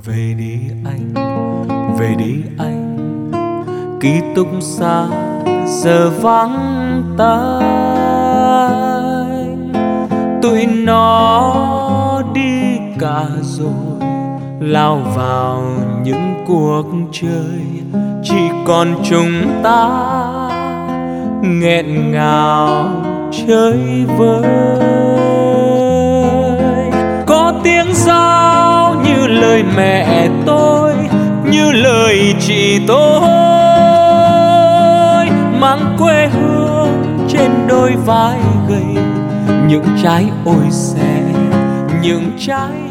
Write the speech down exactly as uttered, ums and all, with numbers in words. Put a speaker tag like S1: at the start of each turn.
S1: Về đi anh, về đi anh, ký túc xá giờ vắng tanh. Tụi nó đi cả rồi, lao vào những cuộc chơi, chỉ còn chúng ta nghẹn ngào chơi vơi. Có tiếng giao như lời mẹ tôi, như lời chị tôi, mang quê hương trên đôi vai gầy, những trái ổi xẻ, những trái